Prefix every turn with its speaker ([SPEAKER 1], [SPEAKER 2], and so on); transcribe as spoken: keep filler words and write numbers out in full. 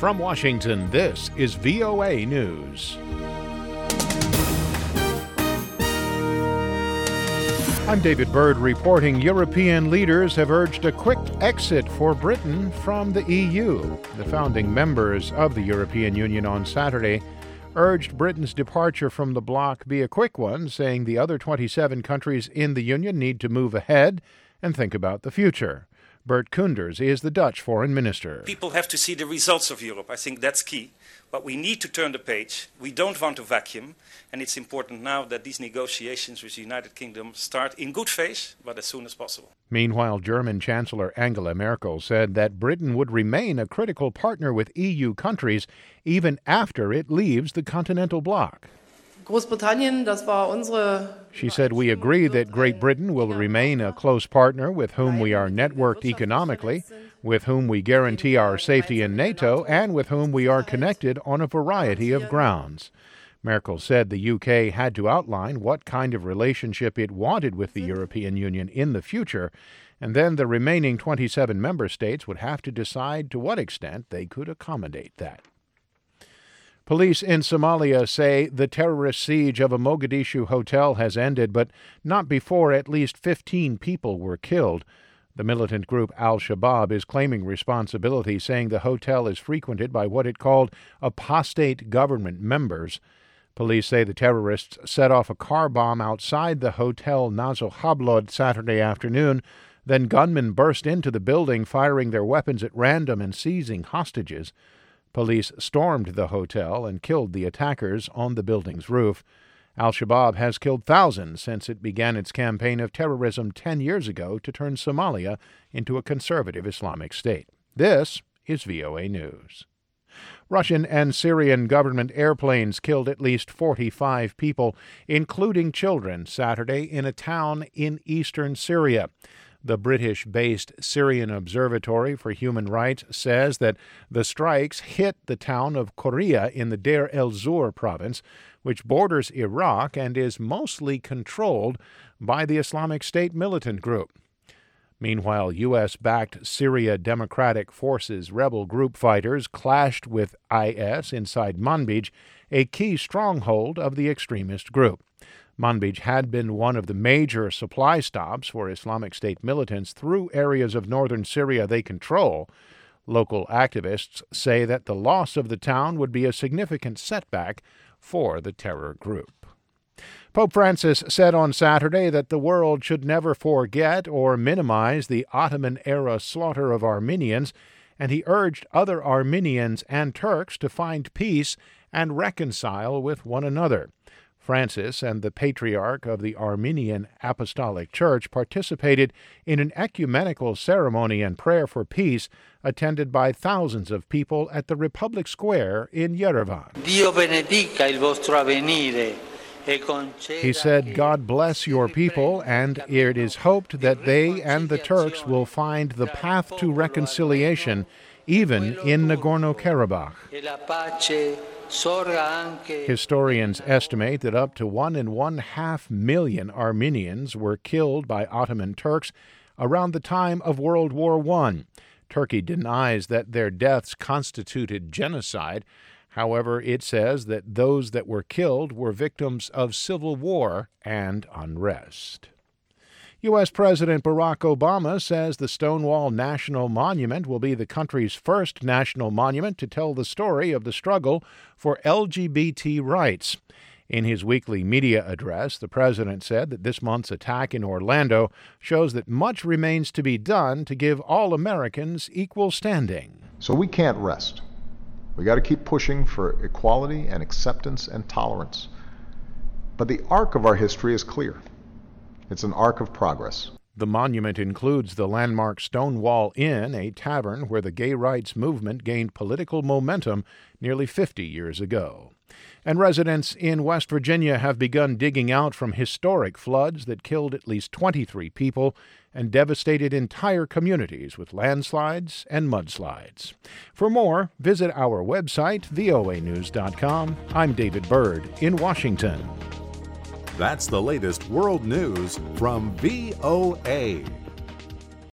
[SPEAKER 1] From Washington, this is V O A News. I'm David Byrd reporting European leaders have urged a quick exit for Britain from the E U. The founding members of the European Union on Saturday urged Britain's departure from the bloc be a quick one, saying the other twenty-seven countries in the Union need to move ahead and think about the future. Bert Koenders is the Dutch foreign minister.
[SPEAKER 2] People have to see the results of Europe. I think that's key. But we need to turn the page. We don't want a vacuum. And it's important now that these negotiations with the United Kingdom start in good faith, but as soon as possible.
[SPEAKER 1] Meanwhile, German Chancellor Angela Merkel said that Britain would remain a critical partner with E U countries even after it leaves the continental bloc. She said, "We agree that Great Britain will remain a close partner with whom we are networked economically, with whom we guarantee our safety in NATO, and with whom we are connected on a variety of grounds." Merkel said the U K had to outline what kind of relationship it wanted with the European Union in the future, and then the remaining twenty-seven member states would have to decide to what extent they could accommodate that. Police in Somalia say the terrorist siege of a Mogadishu hotel has ended, but not before at least fifteen people were killed. The militant group Al-Shabaab is claiming responsibility, saying the hotel is frequented by what it called apostate government members. Police say the terrorists set off a car bomb outside the Hotel Nazo Hablod Saturday afternoon. Then gunmen burst into the building, firing their weapons at random and seizing hostages. Police stormed the hotel and killed the attackers on the building's roof. Al-Shabaab has killed thousands since it began its campaign of terrorism ten years ago to turn Somalia into a conservative Islamic state. This is V O A News. Russian and Syrian government airplanes killed at least forty-five people, including children, Saturday in a town in eastern Syria. The British-based Syrian Observatory for Human Rights says that the strikes hit the town of Korea in the Deir el-Zur province, which borders Iraq and is mostly controlled by the Islamic State militant group. Meanwhile, U S-backed Syria Democratic Forces rebel group fighters clashed with I S inside Manbij, a key stronghold of the extremist group. Manbij had been one of the major supply stops for Islamic State militants through areas of northern Syria they control. Local activists say that the loss of the town would be a significant setback for the terror group. Pope Francis said on Saturday that the world should never forget or minimize the Ottoman-era slaughter of Armenians, and he urged other Armenians and Turks to find peace and reconcile with one another. Francis and the Patriarch of the Armenian Apostolic Church participated in an ecumenical ceremony and prayer for peace attended by thousands of people at the Republic Square in Yerevan.
[SPEAKER 3] Dio benedica il vostro avvenire.
[SPEAKER 1] He said, "God bless your people, and it is hoped that they and the Turks will find the path to reconciliation, even in Nagorno-Karabakh." Historians estimate that up to one and one half million Armenians were killed by Ottoman Turks around the time of World War One. Turkey denies that their deaths constituted genocide. However, it says that those that were killed were victims of civil war and unrest. U S. President Barack Obama says the Stonewall National Monument will be the country's first national monument to tell the story of the struggle for L G B T rights. In his weekly media address, the president said that this month's attack in Orlando shows that much remains to be done to give all Americans equal standing.
[SPEAKER 4] So we can't rest. We got to keep pushing for equality and acceptance and tolerance. But the arc of our history is clear. It's an arc of progress.
[SPEAKER 1] The monument includes the landmark Stonewall Inn, a tavern where the gay rights movement gained political momentum nearly fifty years ago. And residents in West Virginia have begun digging out from historic floods that killed at least twenty-three people and devastated entire communities with landslides and mudslides. For more, visit our website, V O A news dot com. I'm David Byrd in Washington.
[SPEAKER 5] That's the latest world news from V O A.